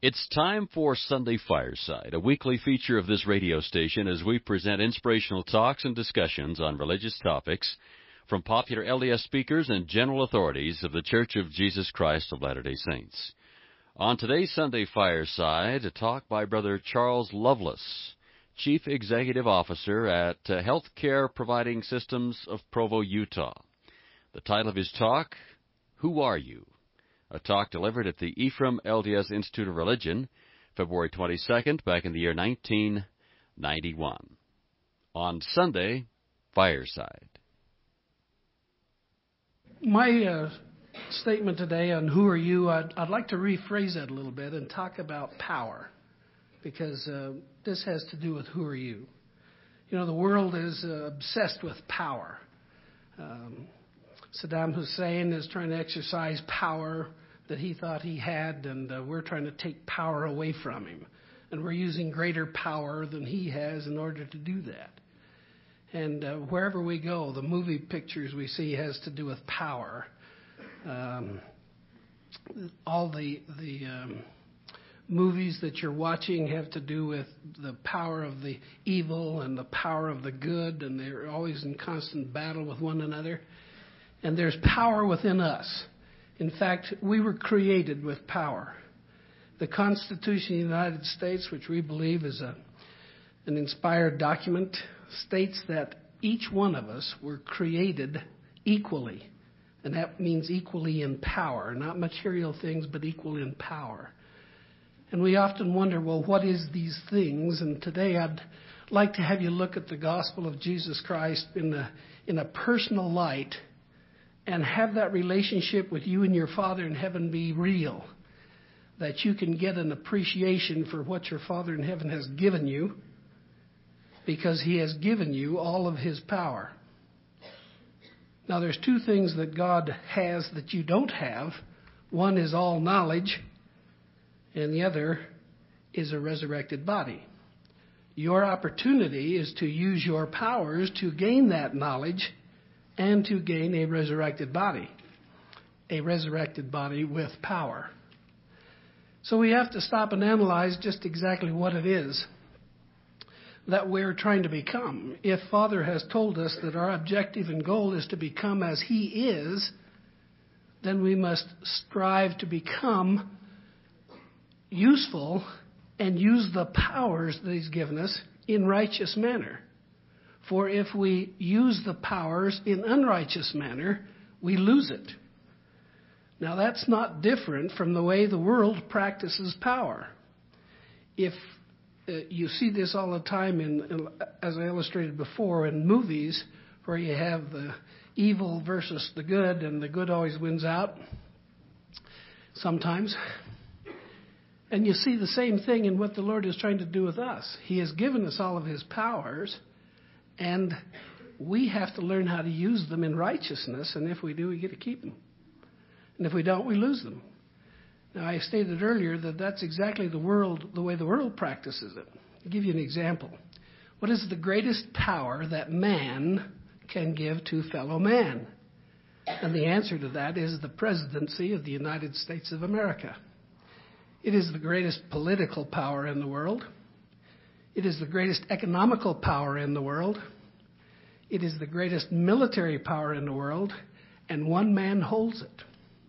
It's time for Sunday Fireside, a weekly feature of this radio station as we present inspirational talks and discussions on religious topics from popular LDS speakers and general authorities of the Church of Jesus Christ of Latter-day Saints. On today's Sunday Fireside, a talk by Brother Charles Lovelace, Chief Executive Officer at Healthcare Providing Systems of Provo, Utah. The title of his talk, Who Are You? A talk delivered at the Ephraim LDS Institute of Religion, February 22nd, back in the year 1991. On Sunday, Fireside. My statement today on who are you, I'd like to rephrase that a little bit and talk about power, because this has to do with who are you. You know, the world is obsessed with power. Saddam Hussein is trying to exercise power that he thought he had, and we're trying to take power away from him. And we're using greater power than he has in order to do that. And wherever we go, the movie pictures we see has to do with power. All the movies that you're watching have to do with the power of the evil and the power of the good, and they're always in constant battle with one another. And there's power within us. In fact, we were created with power. The Constitution of the United States, which we believe is an inspired document, states that each one of us were created equally. And that means equally in power, not material things, but equal in power. And we often wonder, well, what is these things? And today I'd like to have you look at the gospel of Jesus Christ in a personal light, and have that relationship with you and your Father in heaven be real, that you can get an appreciation for what your Father in heaven has given you, because he has given you all of his power. Now, there's two things that God has that you don't have. One is all knowledge, and the other is a resurrected body. Your opportunity is to use your powers to gain that knowledge and to gain a resurrected body with power. So we have to stop and analyze just exactly what it is that we're trying to become. If Father has told us that our objective and goal is to become as he is, then we must strive to become useful and use the powers that he's given us in righteous manner. For if we use the powers in unrighteous manner, we lose it. Now, that's not different from the way the world practices power. If you see this all the time, as I illustrated before, in movies where you have the evil versus the good, and the good always wins out sometimes. And you see the same thing in what the Lord is trying to do with us. He has given us all of his powers, and we have to learn how to use them in righteousness, and if we do, we get to keep them. And if we don't, we lose them. Now, I stated earlier that that's exactly the way the world practices it. I'll give you an example. What is the greatest power that man can give to fellow man? And the answer to that is the presidency of the United States of America. It is the greatest political power in the world. It is the greatest economical power in the world. It is the greatest military power in the world, and one man holds it.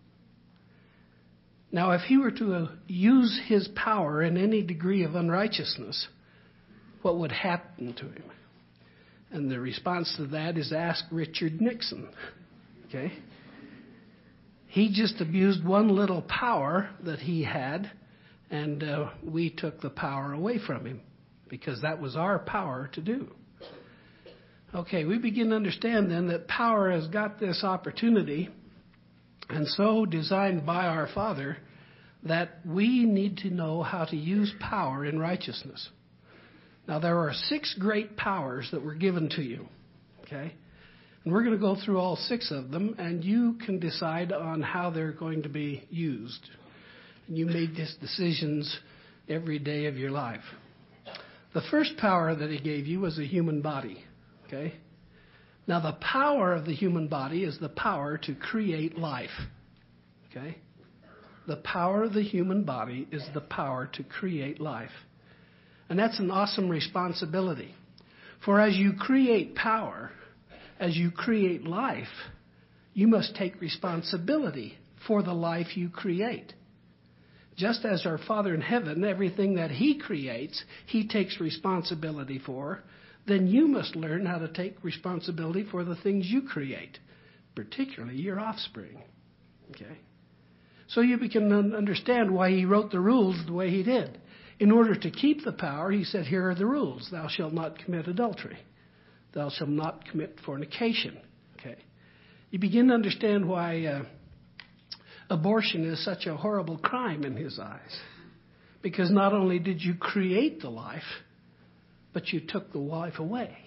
Now, if he were to use his power in any degree of unrighteousness, what would happen to him? And the response to that is, ask Richard Nixon. Okay? He just abused one little power that he had, and we took the power away from him, because that was our power to do. Okay, we begin to understand then that power has got this opportunity, and so designed by our Father, that we need to know how to use power in righteousness. Now, there are 6 great powers that were given to you, okay? And we're going to go through all 6 of them, and you can decide on how they're going to be used. And you make these decisions every day of your life. The first power that he gave you was a human body, okay? Now, the power of the human body is the power to create life, okay? The power of the human body is the power to create life. And that's an awesome responsibility. For as you create power, as you create life, you must take responsibility for the life you create. Just as our Father in heaven, everything that He creates, He takes responsibility for, then you must learn how to take responsibility for the things you create, particularly your offspring. Okay? So you can understand why He wrote the rules the way He did. In order to keep the power, He said, here are the rules. Thou shalt not commit adultery. Thou shalt not commit fornication. Okay? You begin to understand why abortion is such a horrible crime in His eyes. Because not only did you create the life, but you took the life away.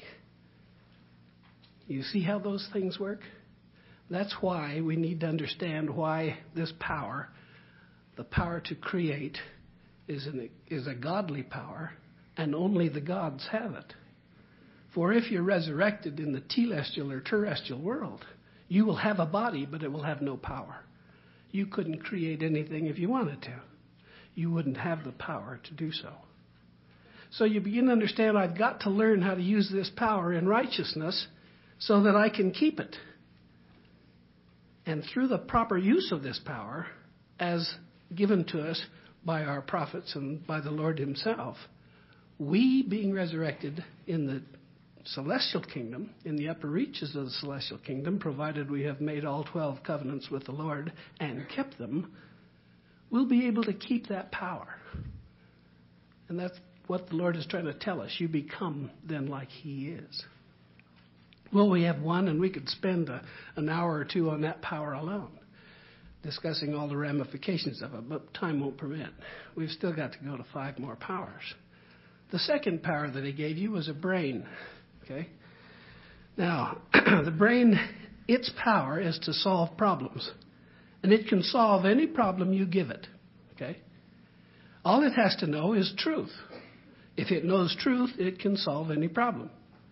You see how those things work? That's why we need to understand why this power, the power to create, is a godly power, and only the gods have it. For if you're resurrected in the telestial or terrestrial world, you will have a body, but it will have no power. You couldn't create anything if you wanted to. You wouldn't have the power to do so. So you begin to understand I've got to learn how to use this power in righteousness so that I can keep it. And through the proper use of this power, as given to us by our prophets and by the Lord Himself, we, being resurrected in the celestial kingdom, in the upper reaches of the celestial kingdom, provided we have made all 12 covenants with the Lord and kept them, we'll be able to keep that power. And that's what the Lord is trying to tell us. You become then like He is. Well, we have one, and we could spend an hour or two on that power alone, discussing all the ramifications of it, but time won't permit. We've still got to go to 5 more powers. The second power that He gave you was a brain. Okay? Now, the brain, its power is to solve problems. And it can solve any problem you give it. Okay? All it has to know is truth. If it knows truth, it can solve any problem.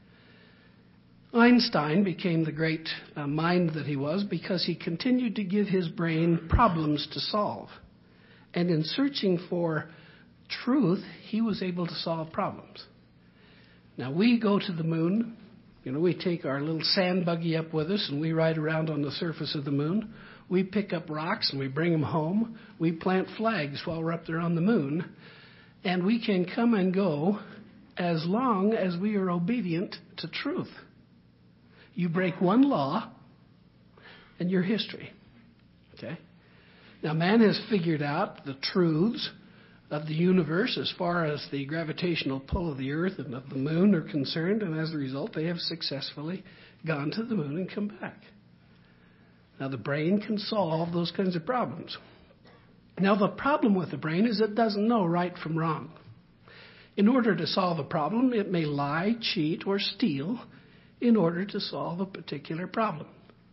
Einstein became the great mind that he was because he continued to give his brain problems to solve. And in searching for truth, he was able to solve problems. Now, we go to the moon. You know, we take our little sand buggy up with us and we ride around on the surface of the moon. We pick up rocks and we bring them home. We plant flags while we're up there on the moon. And we can come and go as long as we are obedient to truth. You break one law and you're history. Okay? Now, man has figured out the truths of the universe as far as the gravitational pull of the earth and of the moon are concerned, and as a result, they have successfully gone to the moon and come back. Now, the brain can solve those kinds of problems. Now, the problem with the brain is it doesn't know right from wrong. In order to solve a problem, it may lie, cheat, or steal in order to solve a particular problem.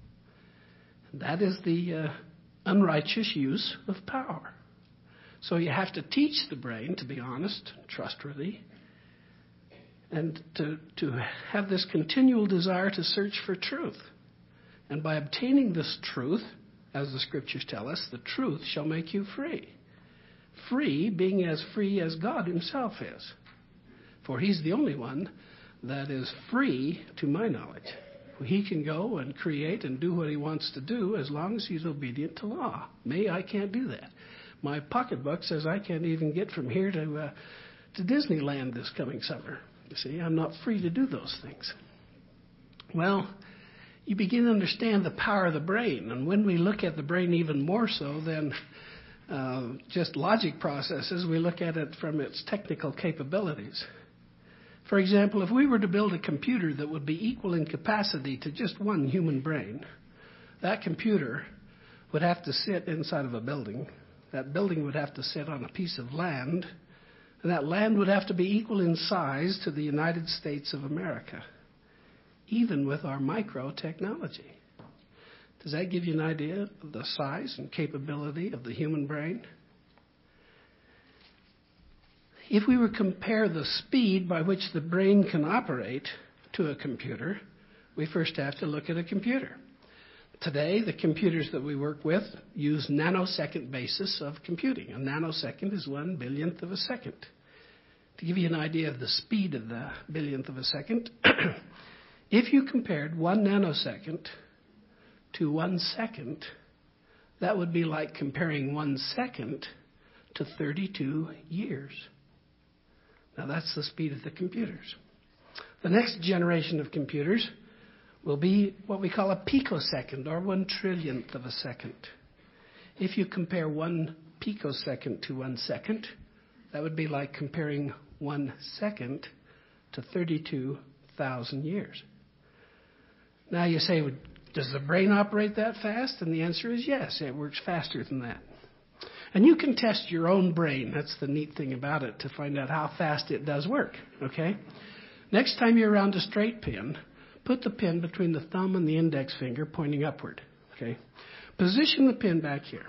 That is the unrighteous use of power. So you have to teach the brain to be honest, trustworthy, and to have this continual desire to search for truth. And by obtaining this truth, as the Scriptures tell us, the truth shall make you free. Free, being as free as God Himself is. For He's the only one that is free, to my knowledge. He can go and create and do what He wants to do as long as He's obedient to law. Me, I can't do that. My pocketbook says I can't even get from here to Disneyland this coming summer. You see, I'm not free to do those things. Well, you begin to understand the power of the brain. And when we look at the brain even more so than just logic processes, we look at it from its technical capabilities. For example, if we were to build a computer that would be equal in capacity to just one human brain, that computer would have to sit inside of a building. That building would have to sit on a piece of land, and that land would have to be equal in size to the United States of America, even with our micro-technology. Does that give you an idea of the size and capability of the human brain? If we were to compare the speed by which the brain can operate to a computer, we first have to look at a computer. Today, the computers that we work with use nanosecond basis of computing. A nanosecond is 1/billionth of a second. To give you an idea of the speed of the billionth of a second, if you compared 1 nanosecond to 1 second, that would be like comparing 1 second to 32 years. Now that's the speed of the computers. The next generation of computers will be what we call a picosecond, or 1/trillionth of a second. If you compare 1 picosecond to 1 second, that would be like comparing 1 second to 32,000 years. Now you say, does the brain operate that fast? And the answer is yes, it works faster than that. And you can test your own brain. That's the neat thing about it, to find out how fast it does work, okay? Next time you're around a straight pin, put the pin between the thumb and the index finger pointing upward, okay? Position the pin back here.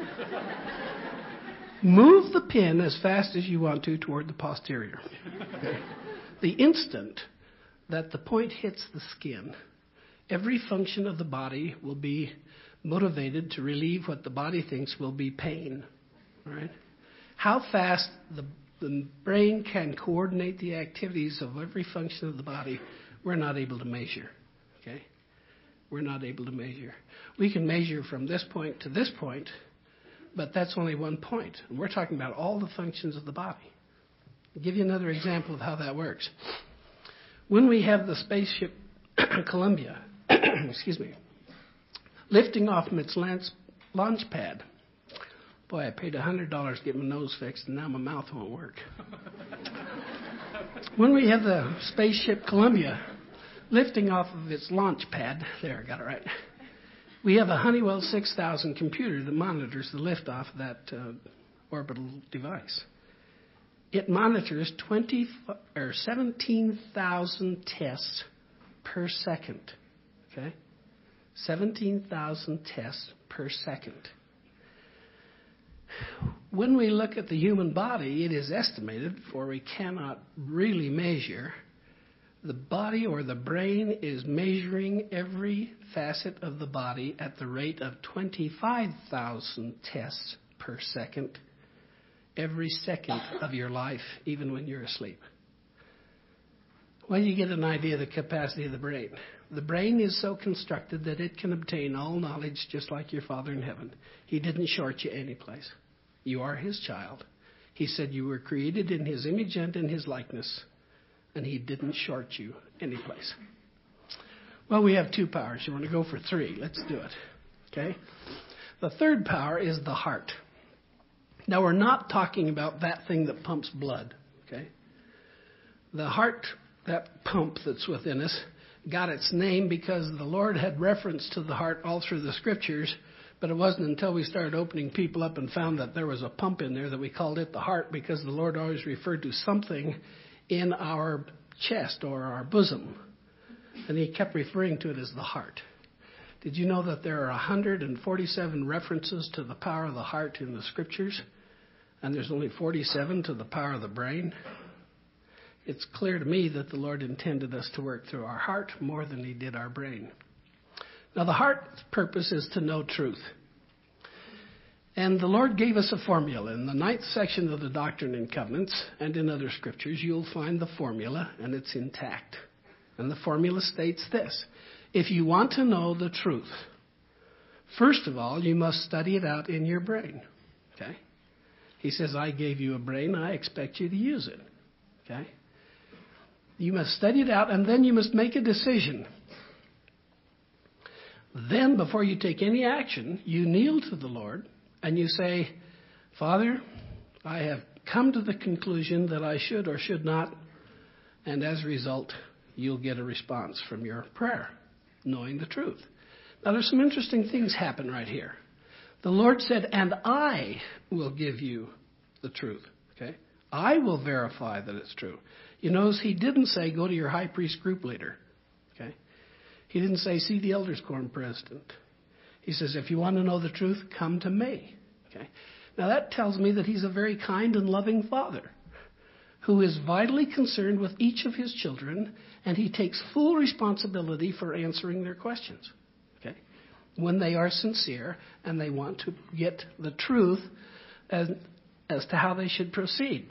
Move the pin as fast as you want to toward the posterior. Okay? The instant that the point hits the skin, every function of the body will be motivated to relieve what the body thinks will be pain. All right? How fast the brain can coordinate the activities of every function of the body, we're not able to measure. Okay? We're not able to measure. We can measure from this point to this point, but that's only one point. And we're talking about all the functions of the body. I'll give you another example of how that works. When we have the spaceship Columbia, excuse me, lifting off from its launch pad. Boy, I paid $100 to get my nose fixed, and now my mouth won't work. When we have the spaceship Columbia lifting off of its launch pad, there, I got it right. We have a Honeywell 6000 computer that monitors the liftoff of that orbital device. It monitors 17,000 tests per second. Okay? 17,000 tests per second. When we look at the human body, it is estimated, for we cannot really measure, the body or the brain is measuring every facet of the body at the rate of 25,000 tests per second, every second of your life, even when you're asleep. Well, you get an idea of the capacity of the brain. The brain is so constructed that it can obtain all knowledge just like your Father in heaven. He didn't short you any place. You are His child. He said you were created in His image and in His likeness, and He didn't short you any place. Well, we have 2 powers. You want to go for 3? Let's do it. Okay? The third power is the heart. Now, we're not talking about that thing that pumps blood. Okay? The heart, that pump that's within us, got its name because the Lord had reference to the heart all through the Scriptures, but it wasn't until we started opening people up and found that there was a pump in there that we called it the heart, because the Lord always referred to something in our chest or our bosom, and He kept referring to it as the heart. Did you know that there are 147 references to the power of the heart in the Scriptures, and there's only 47 to the power of the brain? It's clear to me that the Lord intended us to work through our heart more than He did our brain. Now, the heart's purpose is to know truth. And the Lord gave us a formula. In the 9th section of the Doctrine and Covenants and in other scriptures, you'll find the formula, and it's intact. And the formula states this: if you want to know the truth, first of all, you must study it out in your brain. Okay? He says, I gave you a brain, I expect you to use it. Okay? You must study it out, and then you must make a decision. Then, before you take any action, you kneel to the Lord and you say, Father, I have come to the conclusion that I should or should not, and as a result, you'll get a response from your prayer, knowing the truth. Now, there's some interesting things happen right here. The Lord said, and I will give you the truth. Okay? I will verify that it's true. You notice He didn't say, go to your high priest group leader. Okay? He didn't say, see the elders quorum president. He says, if you want to know the truth, come to me. Okay? Now that tells me that He's a very kind and loving Father who is vitally concerned with each of His children, and He takes full responsibility for answering their questions. Okay? when they are sincere and they want to get the truth as to how they should proceed.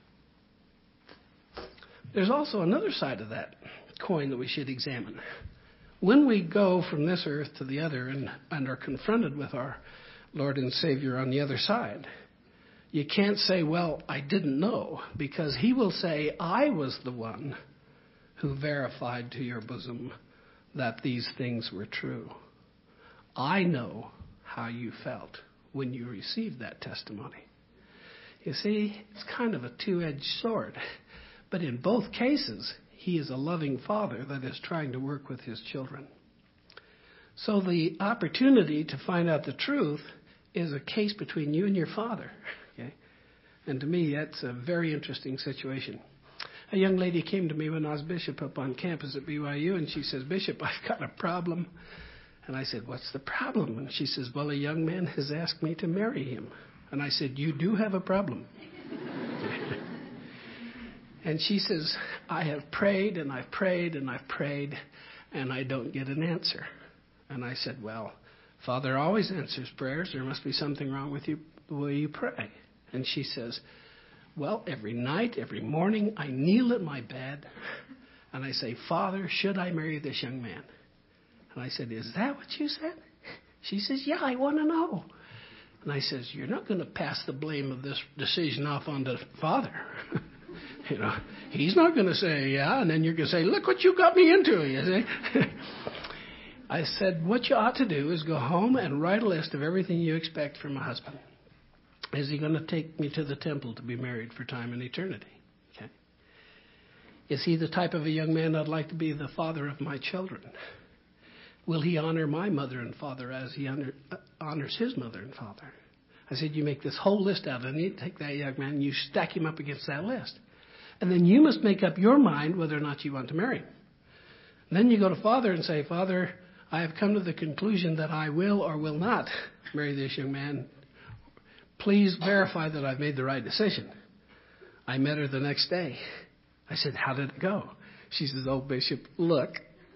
There's also another side of that coin that we should examine. When we go from this earth to the other and are confronted with our Lord and Savior on the other side, you can't say, well, I didn't know, because he will say, I was the one who verified to your bosom that these things were true. I know how you felt when you received that testimony. You see, it's kind of a two-edged sword. But in both cases, he is a loving father that is trying to work with his children. So the opportunity to find out the truth is a case between you and your father. Okay? And to me, that's a very interesting situation. A young lady came to me when I was bishop up on campus at BYU, and she says, Bishop, I've got a problem. And I said, what's the problem? And she says, well, a young man has asked me to marry him. And I said, you do have a problem. And she says, I have prayed and I've prayed and I've prayed, and I don't get an answer. And I said, well, Father always answers prayers. There must be something wrong with you, the way you pray. And she says, well, every night, every morning, I kneel at my bed and I say, Father, should I marry this young man? And I said, is that what you said? She says, yeah, I want to know. And I says, you're not going to pass the blame of this decision off onto Father. You know, he's not going to say, yeah, and then you're going to say, look what you got me into, you see. I said, what you ought to do is go home and write a list of everything you expect from a husband. Is he going to take me to the temple to be married for time and eternity? Okay. Is he the type of a young man I'd like to be the father of my children? Will he honor my mother and father as he honors his mother and father? I said, you make this whole list out, and you take that young man and you stack him up against that list. And then you must make up your mind whether or not you want to marry him. And then you go to Father and say, Father, I have come to the conclusion that I will or will not marry this young man. Please verify that I've made the right decision. I met her the next day. I said, how did it go? She says, oh, Bishop, look.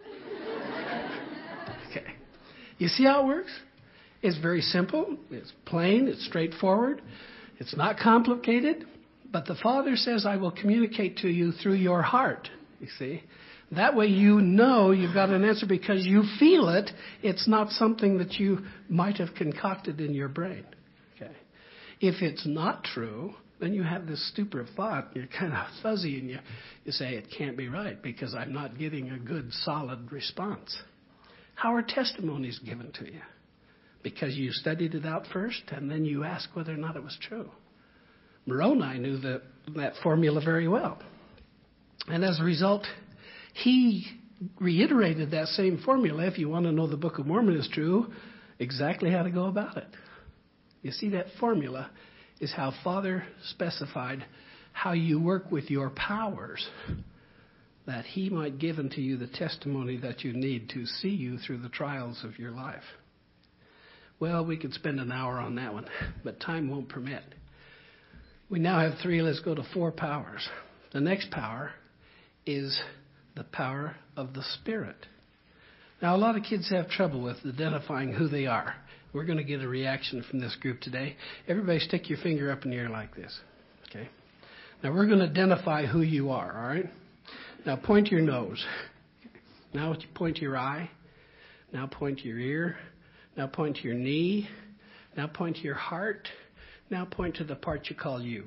Okay. You see how it works? It's very simple. It's plain. It's straightforward. It's not complicated. But the Father says, I will communicate to you through your heart. You see? That way you know you've got an answer because you feel it. It's not something that you might have concocted in your brain. Okay. If it's not true, then you have this stupid thought. You're kind of fuzzy and you say it can't be right because I'm not getting a good, solid response. How are testimonies given to you? Because you studied it out first and then you ask whether or not it was true. Moroni knew that formula very well. And as a result, he reiterated that same formula, if you want to know the Book of Mormon is true, exactly how to go about it. You see, that formula is how Father specified how you work with your powers, that he might give unto you the testimony that you need to see you through the trials of your life. Well, we could spend an hour on that one, but time won't permit. We now have 3. Let's go to 4 powers. The next power is the power of the Spirit. Now, a lot of kids have trouble with identifying who they are. We're going to get a reaction from this group today. Everybody stick your finger up in the air like this. Okay? Now, we're going to identify who you are, all right? Now, point to your nose. Now, point to your eye. Now, point to your ear. Now, point to your knee. Now, point to your heart. Now, point to the part you call you.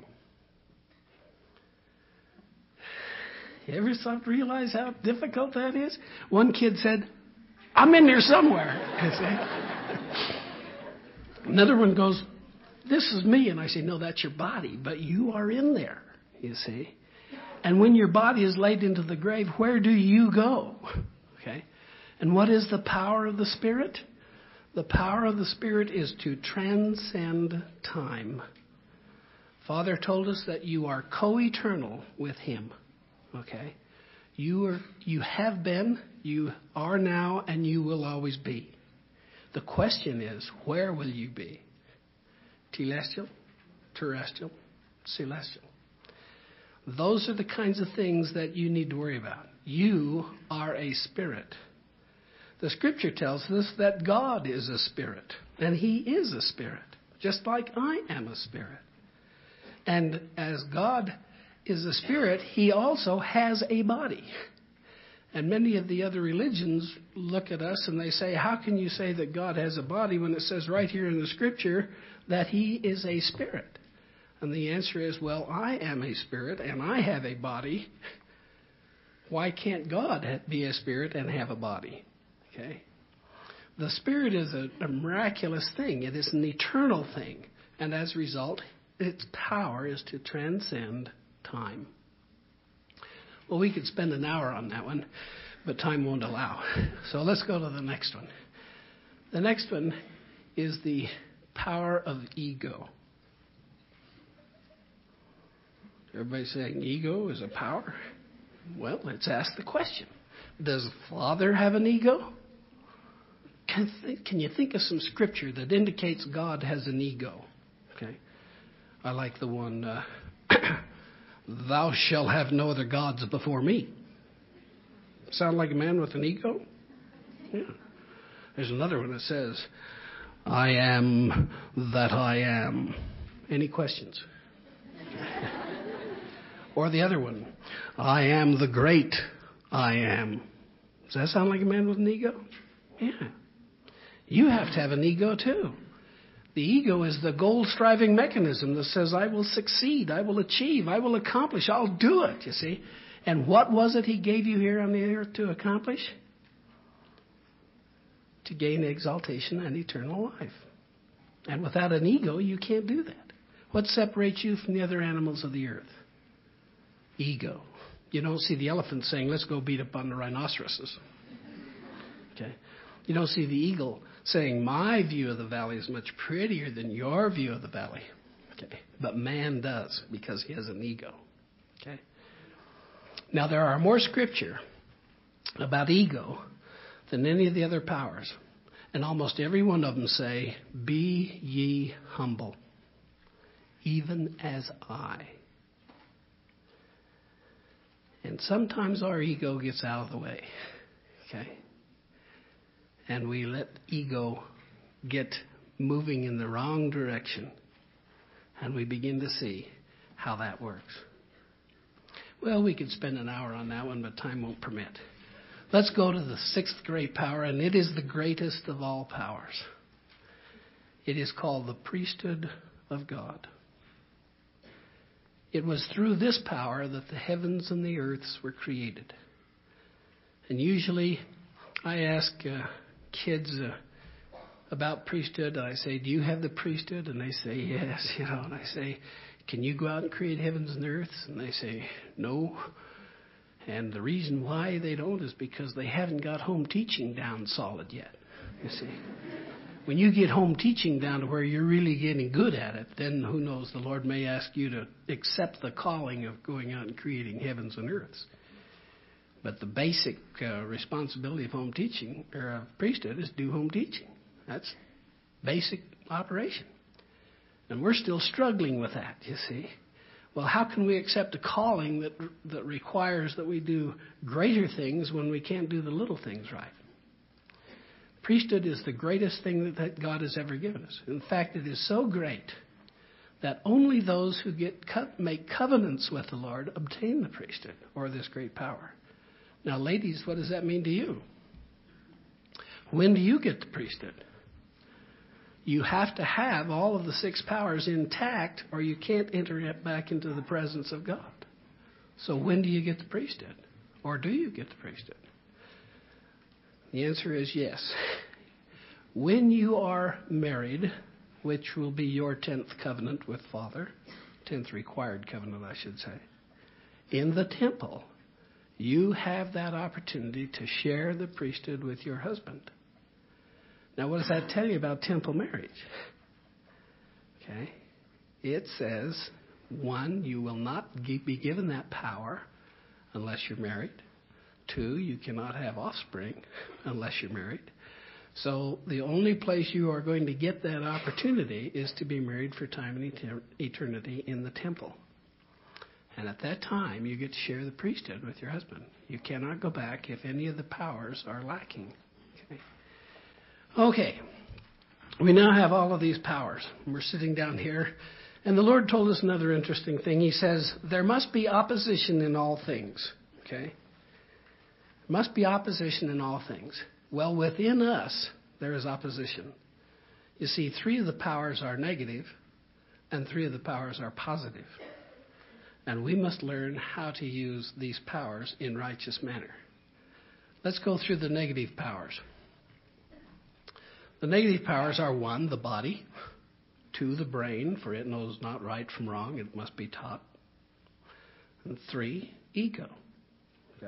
You ever realize how difficult that is? One kid said, I'm in there somewhere. Another one goes, this is me. And I say, no, that's your body, but you are in there, you see. And when your body is laid into the grave, where do you go? Okay. And what is the power of the Spirit? The power of the Spirit is to transcend time. Father told us that you are co-eternal with him. Okay? You have been, you are now, and you will always be. The question is, where will you be? Telestial, terrestrial, celestial. Those are the kinds of things that you need to worry about. You are a spirit. The Scripture tells us that God is a spirit, and He is a spirit, just like I am a spirit. And as God is a spirit, He also has a body. And many of the other religions look at us and they say, how can you say that God has a body when it says right here in the Scripture that He is a spirit? And the answer is, well, I am a spirit and I have a body. Why can't God be a spirit and have a body? Okay. The Spirit is a miraculous thing. It is an eternal thing. And as a result, its power is to transcend time. Well, we could spend an hour on that one, but time won't allow. So let's go to the next one. The next one is the power of ego. Everybody saying ego is a power? Well, let's ask the question. Does Father have an ego? Can you think of some scripture that indicates God has an ego? Okay. I like the one, thou shalt have no other gods before me. Sound like a man with an ego? Yeah. There's another one that says, I am that I am. Any questions? Or the other one, I am the great I am. Does that sound like a man with an ego? Yeah. You have to have an ego too. The ego is the goal-striving mechanism that says, I will succeed, I will achieve, I will accomplish, I'll do it, you see. And what was it He gave you here on the earth to accomplish? To gain exaltation and eternal life. And without an ego, you can't do that. What separates you from the other animals of the earth? Ego. You don't see the elephant saying, let's go beat up on the rhinoceroses. Okay. You don't see the eagle saying, my view of the valley is much prettier than your view of the valley. Okay. But man does, because he has an ego. Okay. Now, there are more scripture about ego than any of the other powers. And almost every one of them say, be ye humble, even as I. And sometimes our ego gets out of the way. Okay. And we let ego get moving in the wrong direction. And we begin to see how that works. Well, we could spend an hour on that one, but time won't permit. Let's go to the sixth great power, and it is the greatest of all powers. It is called the priesthood of God. It was through this power that the heavens and the earths were created. And usually I ask kids about priesthood. I say, do you have the priesthood? And they say, yes. And I say, can you go out and create heavens and earths? And they say, no. And the reason why they don't is because they haven't got home teaching down solid yet. You see, when you get home teaching down to where you're really getting good at it, then who knows, the Lord may ask you to accept the calling of going out and creating heavens and earths. But the basic responsibility of home teaching, or of priesthood, is do home teaching. That's basic operation. And we're still struggling with that, you see. Well, how can we accept a calling that requires that we do greater things when we can't do the little things right? Priesthood is the greatest thing that God has ever given us. In fact, it is so great that only those who make covenants with the Lord obtain the priesthood, or this great power. Now, ladies, what does that mean to you? When do you get the priesthood? You have to have all of the six powers intact, or you can't enter back into the presence of God. So when do you get the priesthood? Or do you get the priesthood? The answer is yes. When you are married, which will be your 10th covenant with Father, 10th required covenant, I should say, in the temple, you have that opportunity to share the priesthood with your husband. Now, what does that tell you about temple marriage? Okay. It says, 1, you will not be given that power unless you're married. 2, you cannot have offspring unless you're married. So the only place you are going to get that opportunity is to be married for time and eternity in the temple. And at that time, you get to share the priesthood with your husband. You cannot go back if any of the powers are lacking. Okay? Okay. We now have all of these powers. We're sitting down here, and the Lord told us another interesting thing. He says, there must be opposition in all things. Okay? There must be opposition in all things. Well, within us, there is opposition. You see, 3 of the powers are negative, and 3 of the powers are positive. And we must learn how to use these powers in righteous manner. Let's go through the negative powers. The negative powers are 1, the body, 2, the brain, for it knows not right from wrong, it must be taught. And 3, ego. Okay.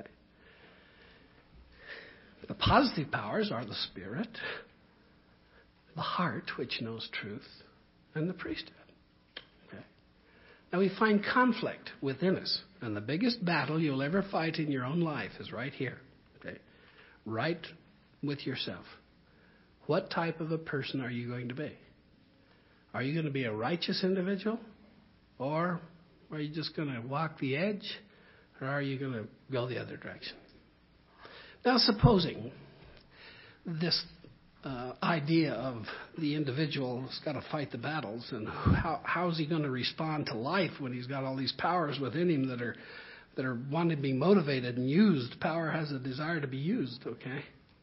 The positive powers are the spirit, the heart, which knows truth, and the priesthood. Okay. Now we find conflict within us, and the biggest battle you'll ever fight in your own life is right here. Okay. Right with yourself. What type of a person are you going to be? Are you going to be a righteous individual? Or are you just going to walk the edge? Or are you going to go the other direction? Now, supposing this idea of the individual has got to fight the battles, and how is he going to respond to life when he's got all these powers within him that are wanting to be motivated and used? Power has a desire to be used, okay?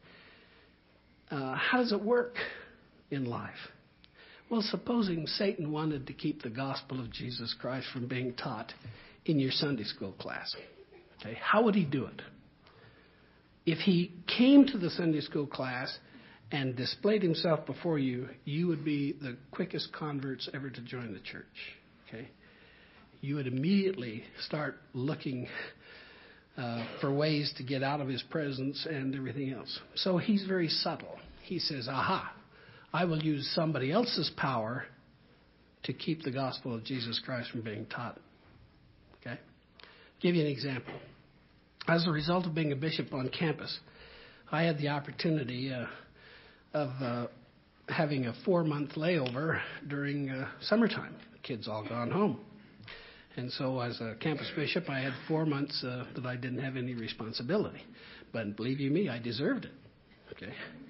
How does it work in life? Well, supposing Satan wanted to keep the gospel of Jesus Christ from being taught in your Sunday school class. Okay, how would he do it? If he came to the Sunday school class and displayed himself before you, you would be the quickest converts ever to join the church. Okay, you would immediately start looking for ways to get out of his presence and everything else. So he's very subtle. He says, aha, I will use somebody else's power to keep the gospel of Jesus Christ from being taught. Okay? Give you an example. As a result of being a bishop on campus, I had the opportunity of having a 4-month layover during summertime. The kids all gone home. And so as a campus bishop, I had 4 months that I didn't have any responsibility. But believe you me, I deserved it. Okay.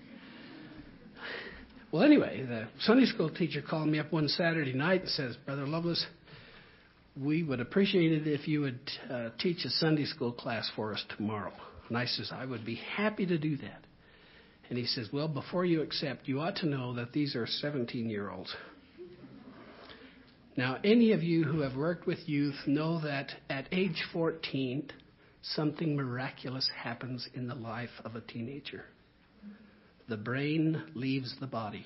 Well, anyway, the Sunday school teacher called me up one Saturday night and says, Brother Lovelace, we would appreciate it if you would teach a Sunday school class for us tomorrow. And I says, I would be happy to do that. And he says, well, before you accept, you ought to know that these are 17-year-olds. Now, any of you who have worked with youth know that at age 14, something miraculous happens in the life of a teenager. The brain leaves the body.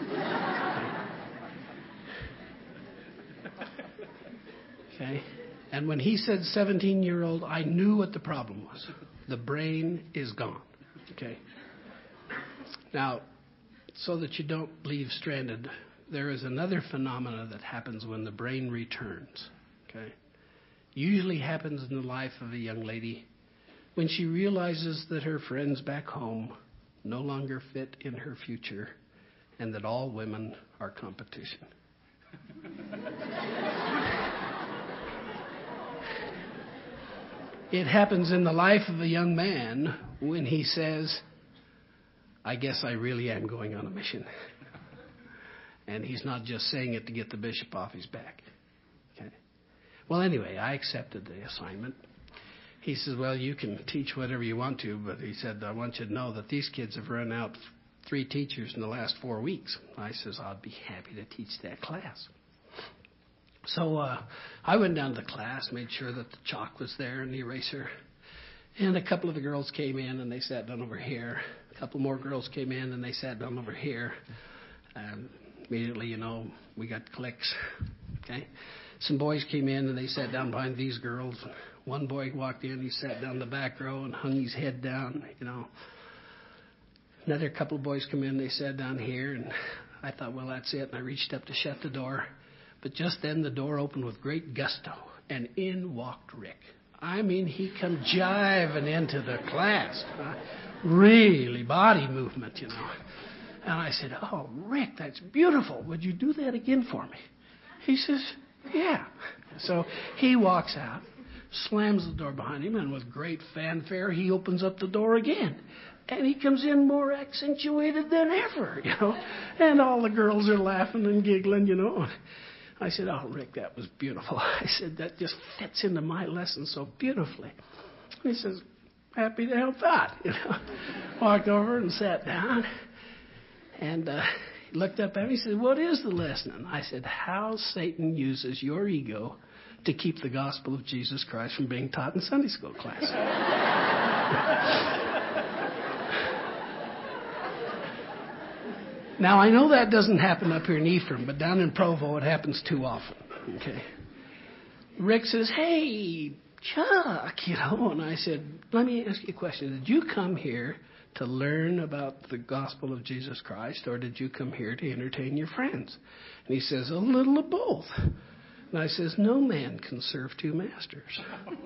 Okay? And when he said 17-year-old, I knew what the problem was. The brain is gone. Okay? Now, so that you don't leave stranded, there is another phenomena that happens when the brain returns. Okay? Usually happens in the life of a young lady when she realizes that her friends back home no longer fit in her future and that all women are competition. It happens in the life of a young man when he says, I guess I really am going on a mission. And he's not just saying it to get the bishop off his back. Okay. Well, anyway, I accepted the assignment. He says, well, you can teach whatever you want to, but he said, I want you to know that these kids have run out 3 teachers in the last 4 weeks. I says, I'd be happy to teach that class. So I went down to the class, made sure that the chalk was there and the eraser. And a couple of the girls came in and they sat down over here. A couple more girls came in and they sat down over here. Immediately, we got cliques. Okay. Some boys came in and they sat down behind these girls. One boy walked in, he sat down in the back row and hung his head down, Another couple of boys come in, they sat down here, and I thought, well, that's it. And I reached up to shut the door. But just then the door opened with great gusto, and in walked Rick. I mean, he come jiving into the class. Really body movement, And I said, oh, Rick, that's beautiful. Would you do that again for me? He says, yeah. So he walks out, slams the door behind him, and with great fanfare, he opens up the door again. And he comes in more accentuated than ever, And all the girls are laughing and giggling, I said, oh, Rick, that was beautiful. I said, that just fits into my lesson so beautifully. He says, happy to help out, Walked over and sat down. And he looked up at me and said, what is the lesson? And I said, how Satan uses your ego to keep the gospel of Jesus Christ from being taught in Sunday school class. Now, I know that doesn't happen up here in Ephraim, but down in Provo, it happens too often. Okay. Rick says, hey, Chuck, and I said, let me ask you a question. Did you come here to learn about the gospel of Jesus Christ, or did you come here to entertain your friends? And he says, a little of both. And I says, no man can serve two masters.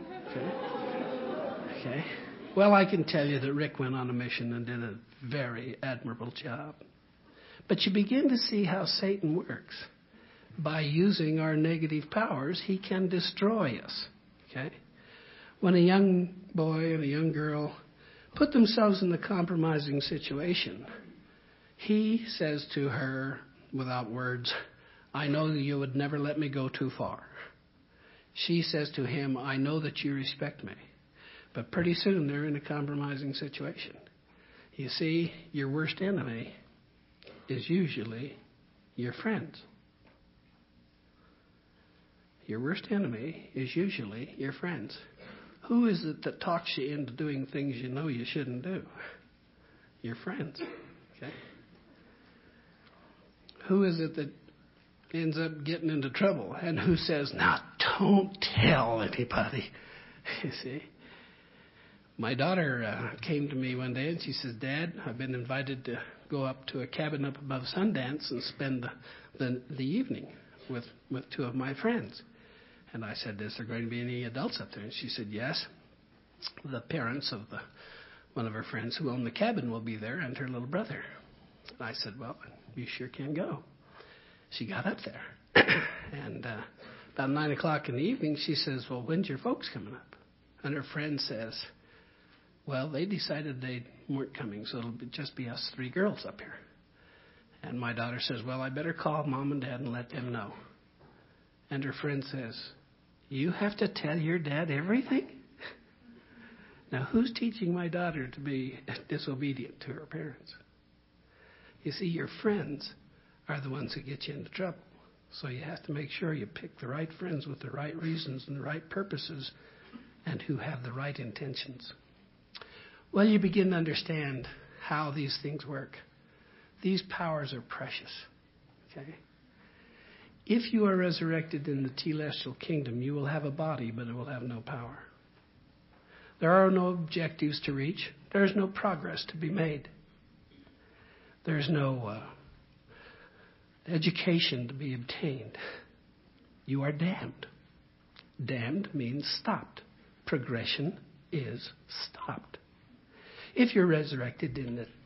Okay. Well, I can tell you that Rick went on a mission and did a very admirable job. But you begin to see how Satan works. By using our negative powers, he can destroy us. Okay? When a young boy and a young girl put themselves in a compromising situation, he says to her, without words, I know that you would never let me go too far. She says to him, I know that you respect me. But pretty soon they're in a compromising situation. You see, your worst enemy is usually your friends. Your worst enemy is usually your friends. Who is it that talks you into doing things you know you shouldn't do? Your friends. Okay? Who is it that ends up getting into trouble? And who says, now don't tell anybody? You see? My daughter came to me one day and she says, Dad, I've been invited to go up to a cabin up above Sundance and spend the evening with two of my friends. And I said, is there going to be any adults up there? And she said, yes. The parents of one of her friends who own the cabin will be there, and her little brother. And I said, well, you sure can go. She got up there. And about 9 o'clock in the evening, she says, well, when's your folks coming up? And her friend says, well, they decided they weren't coming, so it'll just be us three girls up here. And my daughter says, well, I better call Mom and Dad and let them know. And her friend says, you have to tell your dad everything? Now, who's teaching my daughter to be disobedient to her parents? You see, your friends are the ones that get you into trouble. So you have to make sure you pick the right friends with the right reasons and the right purposes and who have the right intentions. Well, you begin to understand how these things work. These powers are precious. Okay? If you are resurrected in the telestial kingdom, you will have a body, but it will have no power. There are no objectives to reach. There is no progress to be made. There is no education to be obtained. You are damned. Damned means stopped. Progression is stopped. If you're resurrected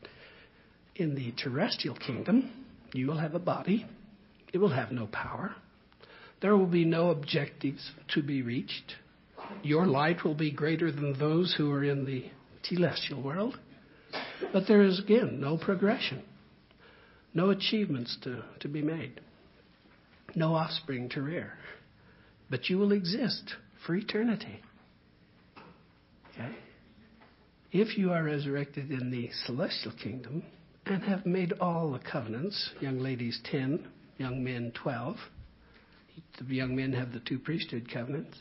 in the terrestrial kingdom, you will have a body. It will have no power. There will be no objectives to be reached. Your light will be greater than those who are in the telestial world. But there is, again, no progression. No achievements to be made. No offspring to rear. But you will exist for eternity. Okay? If you are resurrected in the celestial kingdom and have made all the covenants, young ladies 10, young men 12, the young men have the 2 priesthood covenants,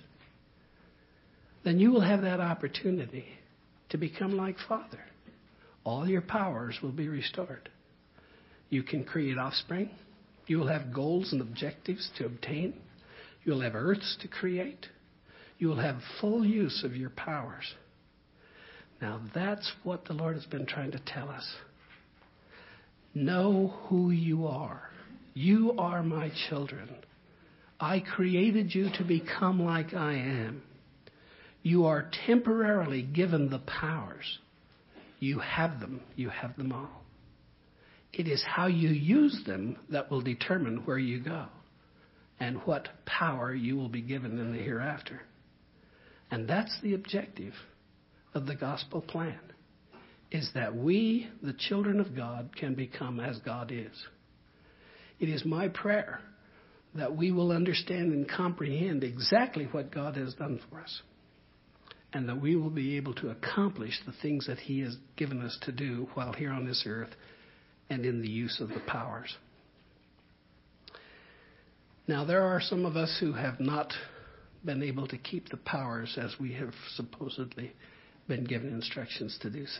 then you will have that opportunity to become like Father. All your powers will be restored. You can create offspring. You will have goals and objectives to obtain. You will have earths to create. You will have full use of your powers. Now that's what the Lord has been trying to tell us. Know who you are. You are my children. I created you to become like I am. You are temporarily given the powers. You have them. You have them all. It is how you use them that will determine where you go and what power you will be given in the hereafter. And that's the objective of the gospel plan. is that we, the children of God, can become as God is. It is my prayer that we will understand and comprehend exactly what God has done for us, and that we will be able to accomplish the things that He has given us to do while here on this earth and in the use of the powers. Now, there are some of us who have not been able to keep the powers as we have supposedly been given instructions to do so.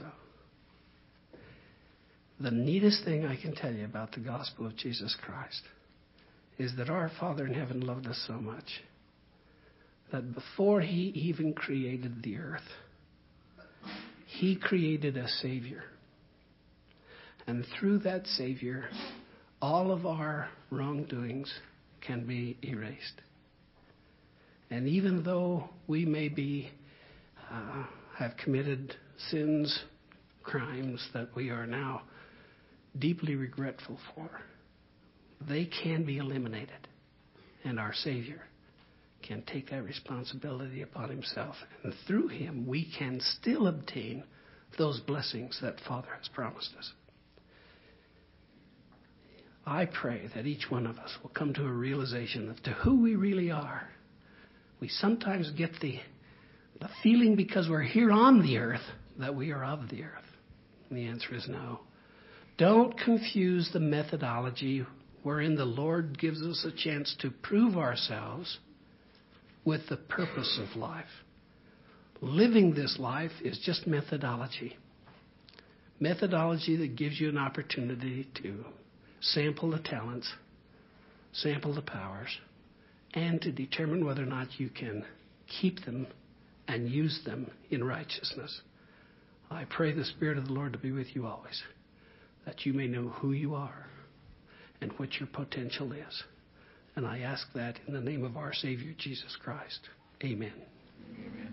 The neatest thing I can tell you about the gospel of Jesus Christ is that our Father in heaven loved us so much that before He even created the earth, He created a Savior. And through that Savior, all of our wrongdoings can be erased. And even though we may be have committed sins, crimes that we are now deeply regretful for, they can be eliminated. And our Savior can take that responsibility upon Himself. And through Him, we can still obtain those blessings that Father has promised us. I pray that each one of us will come to a realization of to who we really are. We sometimes get the feeling because we're here on the earth that we are of the earth. And the answer is no. Don't confuse the methodology wherein the Lord gives us a chance to prove ourselves with the purpose of life. Living this life is just methodology. Methodology that gives you an opportunity to sample the talents, sample the powers, and to determine whether or not you can keep them and use them in righteousness. I pray the Spirit of the Lord to be with you always, that you may know who you are and what your potential is. And I ask that in the name of our Savior, Jesus Christ. Amen. Amen.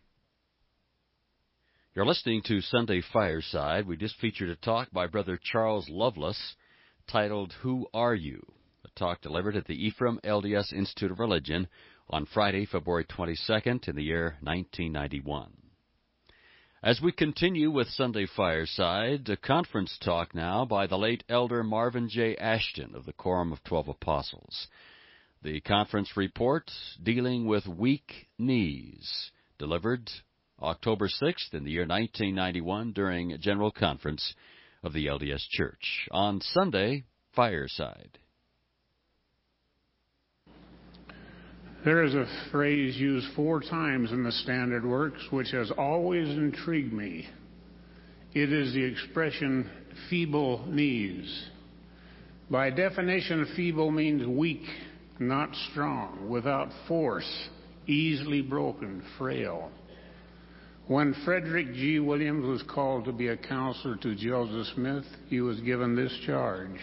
You're listening to Sunday Fireside. We just featured a talk by Brother Charles Lovelace titled, Who Are You? A talk delivered at the Ephraim LDS Institute of Religion on Friday, February 22nd in the year 1991. As we continue with Sunday Fireside, a conference talk now by the late Elder Marvin J. Ashton of the Quorum of 12 Apostles. The conference report dealing with weak knees, delivered October 6th in the year 1991 during a general conference of the LDS Church. On Sunday, Fireside. There is a phrase used 4 times in the Standard Works which has always intrigued me. It is the expression, feeble knees. By definition, feeble means weak, not strong, without force, easily broken, frail. When Frederick G. Williams was called to be a counselor to Joseph Smith, he was given this charge.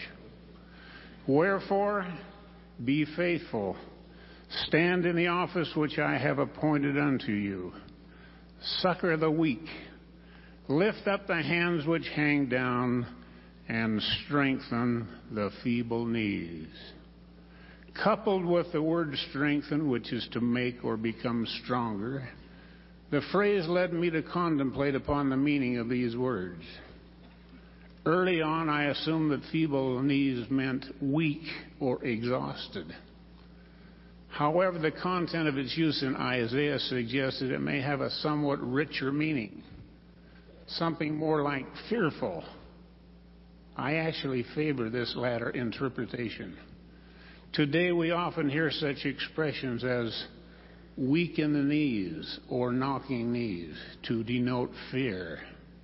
Wherefore, be faithful. Stand in the office which I have appointed unto you. Succor the weak. Lift up the hands which hang down, and strengthen the feeble knees. Coupled with the word strengthen, which is to make or become stronger, the phrase led me to contemplate upon the meaning of these words. Early on, I assumed that feeble knees meant weak or exhausted. However, the content of its use in Isaiah suggested it may have a somewhat richer meaning, something more like fearful. I actually favor this latter interpretation. Today, we often hear such expressions as weak in the knees or knocking knees to denote fear.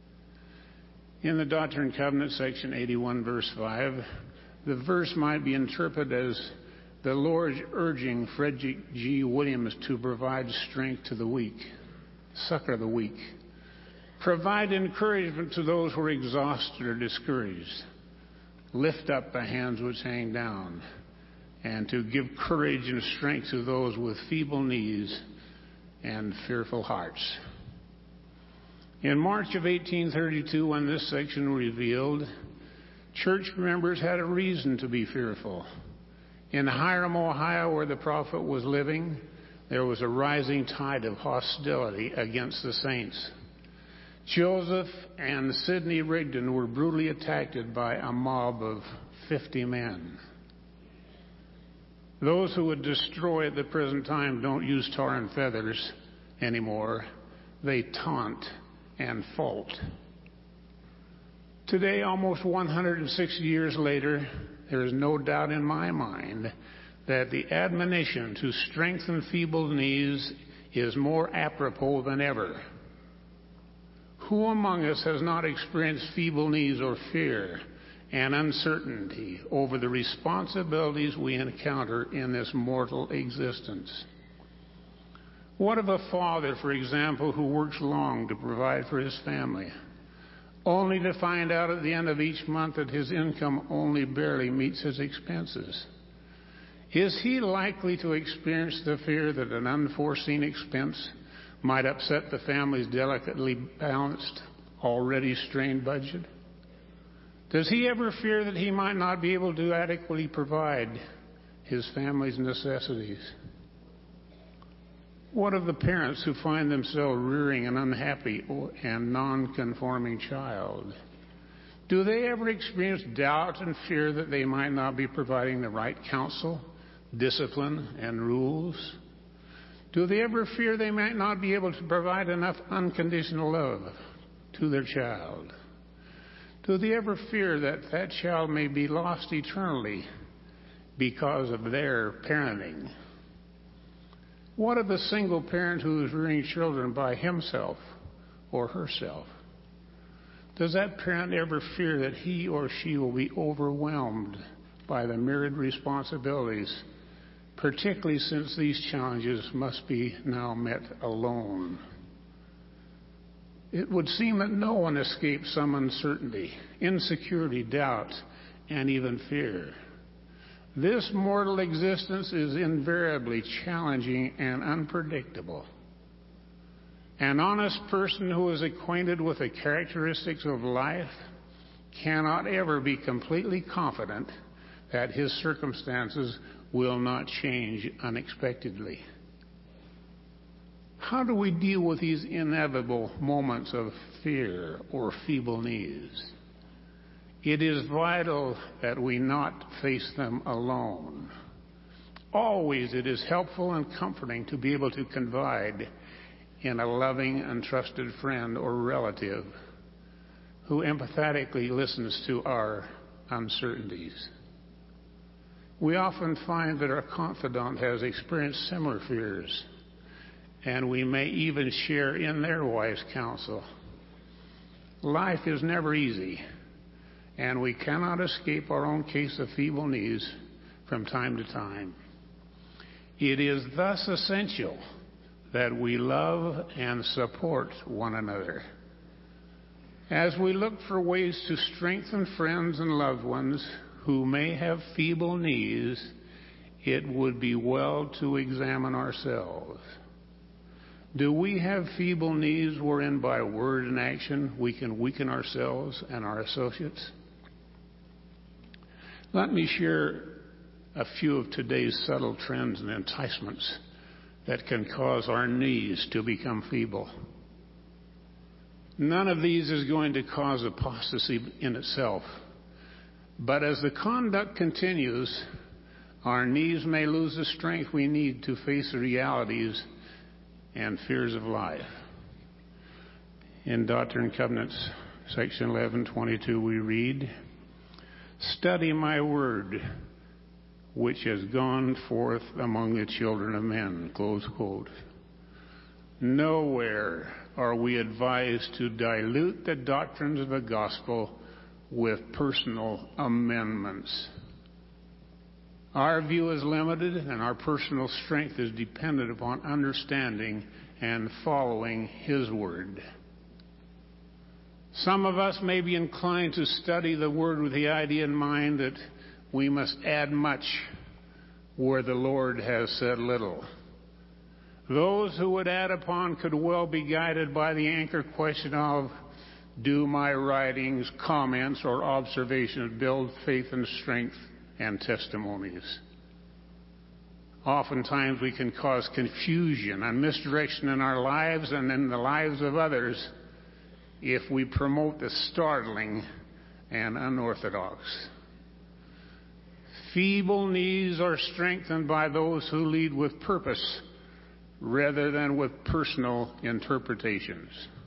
In the Doctrine and Covenants, section 81, verse 5, the verse might be interpreted as the Lord urging Frederick G. Williams to provide strength to the weak, succor the weak, provide encouragement to those who are exhausted or discouraged, lift up the hands which hang down, and to give courage and strength to those with feeble knees and fearful hearts. In March of 1832, when this section was revealed, church members had a reason to be fearful. In Hiram, Ohio, where the prophet was living, there was a rising tide of hostility against the saints. Joseph and Sidney Rigdon were brutally attacked by a mob of 50 men. Those who would destroy at the present time don't use tar and feathers anymore. They taunt and fault. Today, almost 160 years later, there is no doubt in my mind that the admonition to strengthen feeble knees is more apropos than ever. Who among us has not experienced feeble knees or fear and uncertainty over the responsibilities we encounter in this mortal existence? What of a father, for example, who works long to provide for his family, only to find out at the end of each month that his income only barely meets his expenses? Is he likely to experience the fear that an unforeseen expense might upset the family's delicately balanced, already strained budget? Does he ever fear that he might not be able to adequately provide his family's necessities? What of the parents who find themselves rearing an unhappy and non-conforming child? Do they ever experience doubt and fear that they might not be providing the right counsel, discipline, and rules? Do they ever fear they might not be able to provide enough unconditional love to their child? Do they ever fear that that child may be lost eternally because of their parenting? What of the single parent who is rearing children by himself or herself? Does that parent ever fear that he or she will be overwhelmed by the myriad responsibilities, particularly since these challenges must be now met alone? It would seem that no one escapes some uncertainty, insecurity, doubt, and even fear. This mortal existence is invariably challenging and unpredictable. An honest person who is acquainted with the characteristics of life cannot ever be completely confident that his circumstances will not change unexpectedly. How do we deal with these inevitable moments of fear or feeble knees? It is vital that we not face them alone. Always it is helpful and comforting to be able to confide in a loving and trusted friend or relative who empathetically listens to our uncertainties. We often find that our confidant has experienced similar fears, and we may even share in their wise counsel. Life is never easy, and we cannot escape our own case of feeble knees from time to time. It is thus essential that we love and support one another. As we look for ways to strengthen friends and loved ones who may have feeble knees, it would be well to examine ourselves. Do we have feeble knees wherein by word and action we can weaken ourselves and our associates? Let me share a few of today's subtle trends and enticements that can cause our knees to become feeble. None of these is going to cause apostasy in itself, but as the conduct continues, our knees may lose the strength we need to face the realities and fears of life. In Doctrine and Covenants, section 11:22, we read, "Study my word, which has gone forth among the children of men." Close quote. Nowhere are we advised to dilute the doctrines of the gospel with personal amendments. Our view is limited, and our personal strength is dependent upon understanding and following His word. Some of us may be inclined to study the word with the idea in mind that we must add much where the Lord has said little. Those who would add upon could well be guided by the anchor question of, do my writings, comments, or observations build faith and strength and testimonies? Oftentimes we can cause confusion and misdirection in our lives and in the lives of others if we promote the startling and unorthodox. Feeble knees are strengthened by those who lead with purpose rather than with personal interpretations.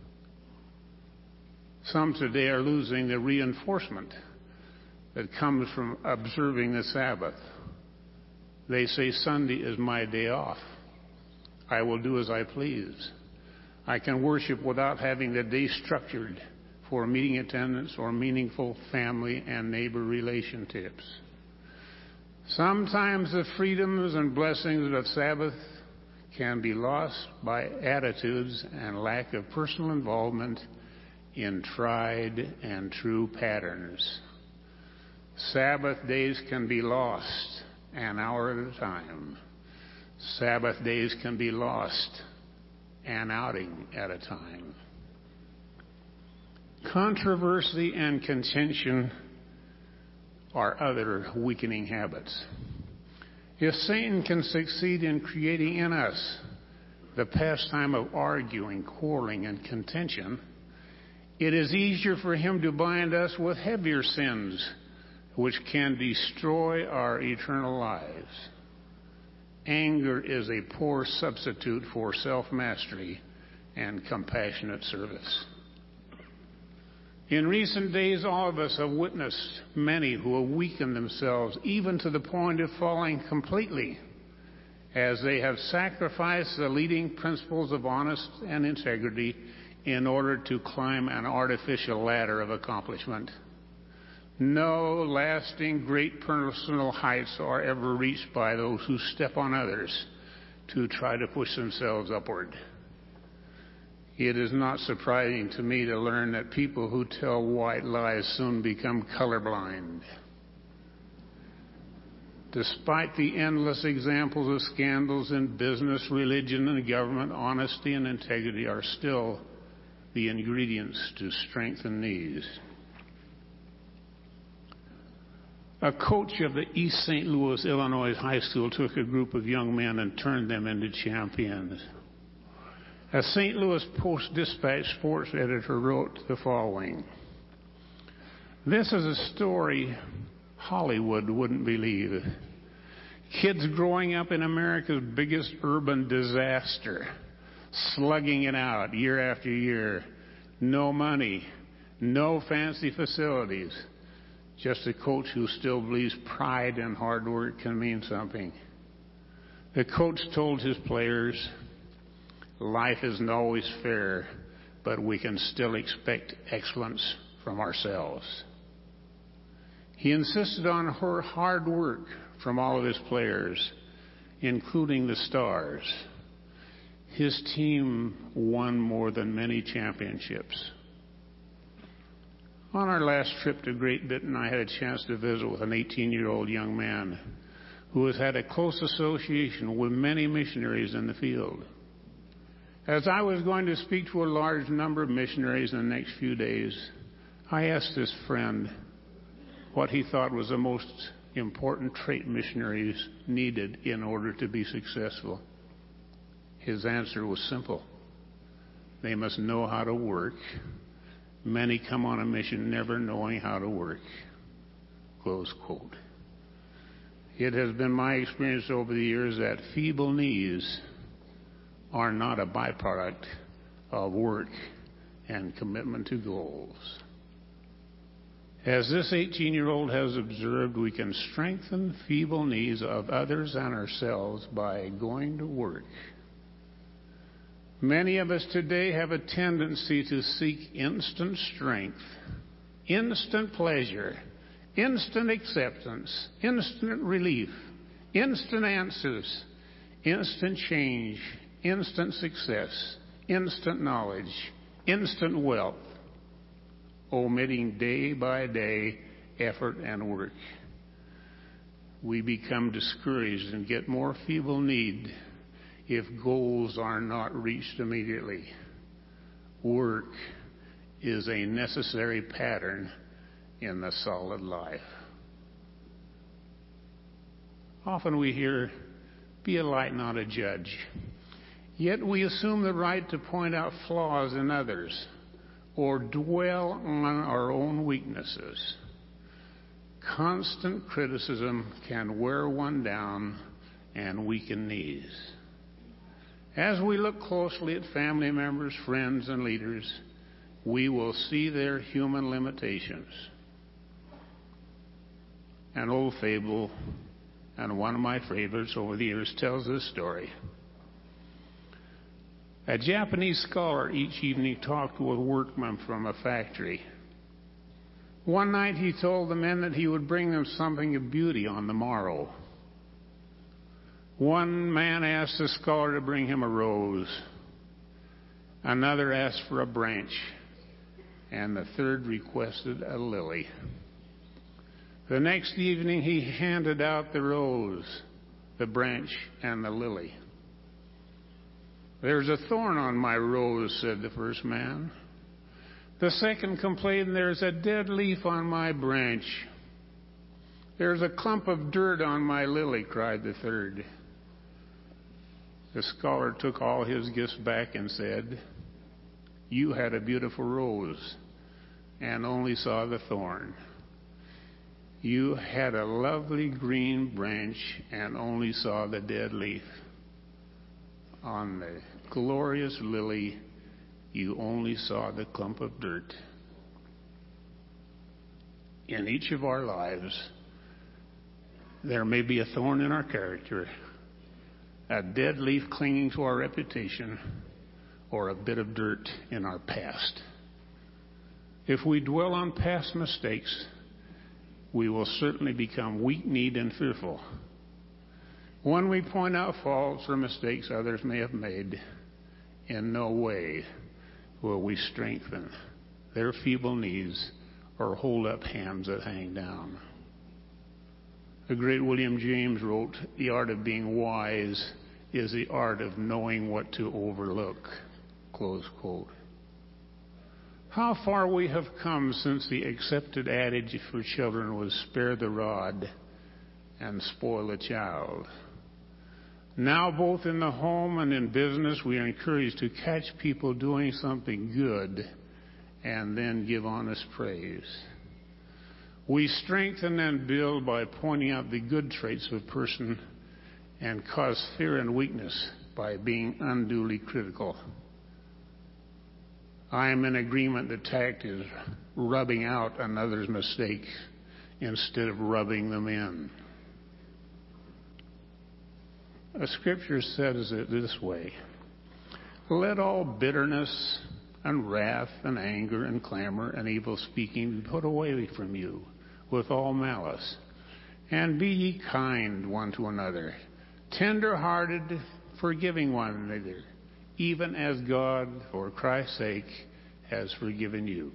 Some today are losing the reinforcement that comes from observing the Sabbath. They say, Sunday is my day off. I will do as I please. I can worship without having the day structured for meeting attendance or meaningful family and neighbor relationships. Sometimes the freedoms and blessings of Sabbath can be lost by attitudes and lack of personal involvement in tried and true patterns. Sabbath days can be lost an hour at a time. Sabbath days can be lost an outing at a time. Controversy and contention are other weakening habits. If Satan can succeed in creating in us the pastime of arguing, quarreling, and contention, it is easier for him to bind us with heavier sins which can destroy our eternal lives. Anger is a poor substitute for self-mastery and compassionate service. In recent days, all of us have witnessed many who have weakened themselves even to the point of falling completely, as they have sacrificed the leading principles of honesty and integrity in order to climb an artificial ladder of accomplishment. No lasting great personal heights are ever reached by those who step on others to try to push themselves upward. It is not surprising to me to learn that people who tell white lies soon become colorblind. Despite the endless examples of scandals in business, religion, and government, honesty and integrity are still the ingredients to strengthen these. A coach of the East St. Louis, Illinois high school took a group of young men and turned them into champions. A St. Louis Post-Dispatch sports editor wrote the following: "This is a story Hollywood wouldn't believe. Kids growing up in America's biggest urban disaster, slugging it out year after year. No money, no fancy facilities. Just a coach who still believes pride and hard work can mean something. The coach told his players, life isn't always fair, but we can still expect excellence from ourselves. He insisted on her hard work from all of his players, including the stars. His team won more than many championships. On our last trip to Great Britain, I had a chance to visit with an 18-year-old young man who has had a close association with many missionaries in the field. As I was going to speak to a large number of missionaries in the next few days, I asked this friend what he thought was the most important trait missionaries needed in order to be successful. His answer was simple: they must know how to work. Many come on a mission never knowing how to work. Close quote. It has been my experience over the years that feeble knees are not a byproduct of work and commitment to goals. As this 18-year-old has observed, we can strengthen feeble knees of others and ourselves by going to work. Many of us today have a tendency to seek instant strength, instant pleasure, instant acceptance, instant relief, instant answers, instant change, instant success, instant knowledge, instant wealth, omitting day by day effort and work. We become discouraged and get more feeble-kneed if goals are not reached immediately. Work is a necessary pattern in the solid life. Often we hear, "Be a light, not a judge." Yet we assume the right to point out flaws in others. or dwell on our own weaknesses. Constant criticism can wear one down and weaken knees. As we look closely at family members, friends, and leaders, we will see their human limitations. An old fable, and one of my favorites over the years, tells this story. A Japanese scholar each evening talked with workmen from a factory. One night he told the men that he would bring them something of beauty on the morrow. One man asked the scholar to bring him a rose. Another asked for a branch. And the third requested a lily. The next evening he handed out the rose, the branch, and the lily. "There's a thorn on my rose," said the first man. The second complained, "There's a dead leaf on my branch." "There's a clump of dirt on my lily," cried the third. The scholar took all his gifts back and said, "You had a beautiful rose and only saw the thorn. You had a lovely green branch and only saw the dead leaf. On the glorious lily, you only saw the clump of dirt." In each of our lives, there may be a thorn in our character, a dead leaf clinging to our reputation, or a bit of dirt in our past. If we dwell on past mistakes, we will certainly become weak-kneed and fearful. When we point out faults or mistakes others may have made, in no way will we strengthen their feeble knees or hold up hands that hang down. The great William James wrote, "The art of being wise is the art of knowing what to overlook." Close quote. How far we have come since the accepted adage for children was spare the rod and spoil the child. Now, both in the home and in business, we are encouraged to catch people doing something good and then give honest praise. We strengthen and build by pointing out the good traits of a person and cause fear and weakness by being unduly critical. I am in agreement the tact is rubbing out another's mistakes instead of rubbing them in. A scripture says it this way: "Let all bitterness and wrath and anger and clamor and evil speaking be put away from you with all malice. And be ye kind one to another, tender-hearted, forgiving one another, even as God, for Christ's sake, has forgiven you."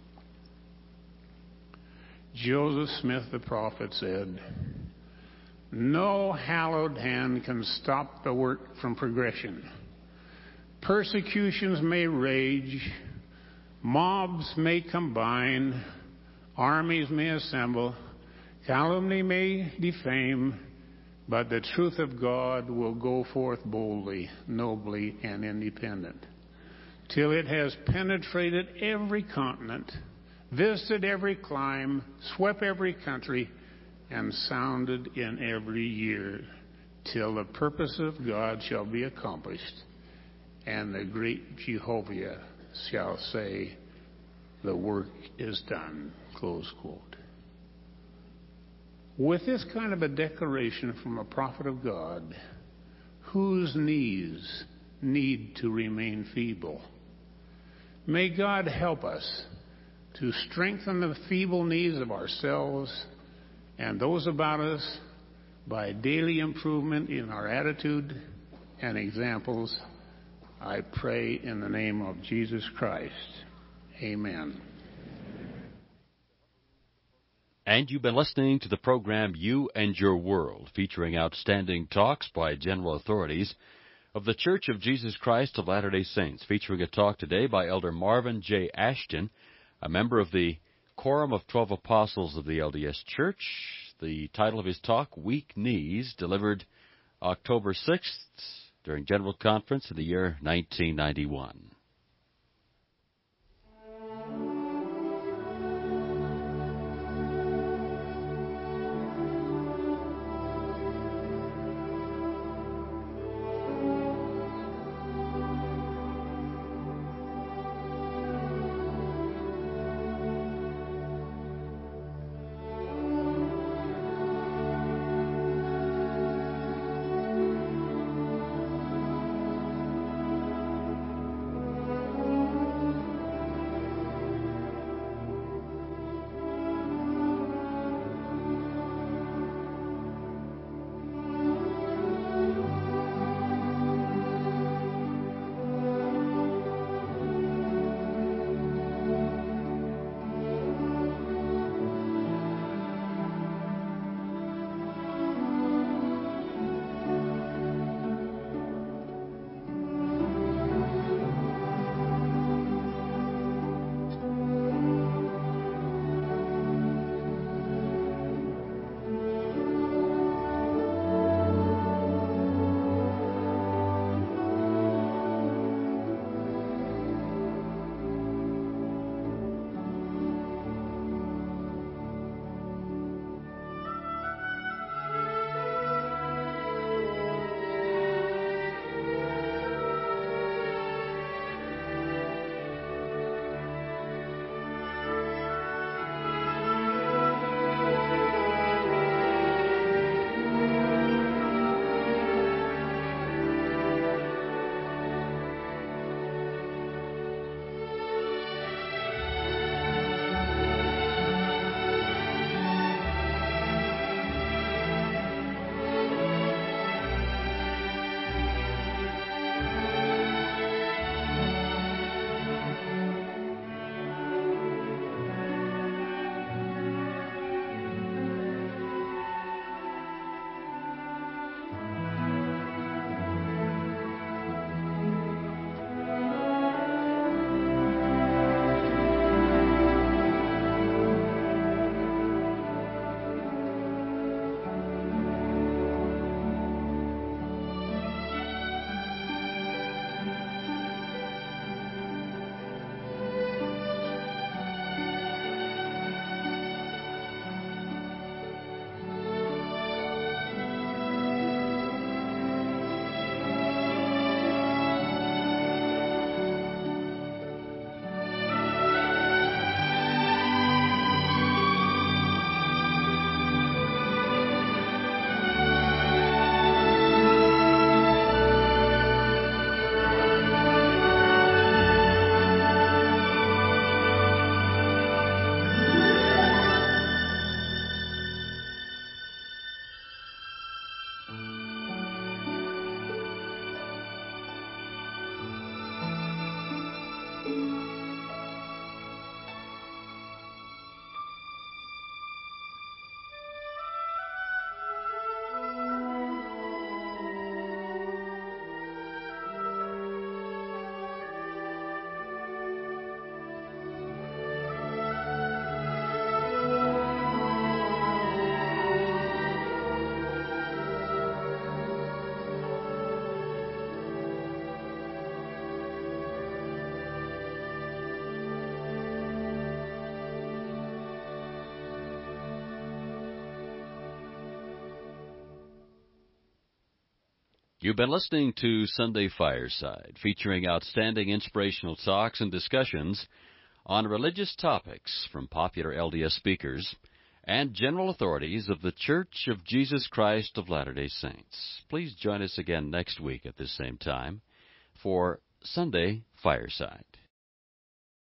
Joseph Smith the prophet said, "No hallowed hand can stop the work from progression. Persecutions may rage, mobs may combine, armies may assemble, calumny may defame, but the truth of God will go forth boldly, nobly, and independent, till it has penetrated every continent, visited every clime, swept every country, and sounded in every year, till the purpose of God shall be accomplished, and the great Jehovah shall say, the work is done." Close quote. With this kind of a declaration from a prophet of God, whose knees need to remain feeble, may God help us to strengthen the feeble knees of ourselves and those about us by daily improvement in our attitude and examples. I pray in the name of Jesus Christ. Amen. And you've been listening to the program You and Your World, featuring outstanding talks by general authorities of the Church of Jesus Christ of Latter-day Saints, featuring a talk today by Elder Marvin J. Ashton, a member of the Quorum of 12 Apostles of the LDS Church. The title of his talk, Weak Knees, delivered October 6th during General Conference in the year 1991. You've been listening to Sunday Fireside, featuring outstanding inspirational talks and discussions on religious topics from popular LDS speakers and general authorities of the Church of Jesus Christ of Latter-day Saints. Please join us again next week at this same time for Sunday Fireside.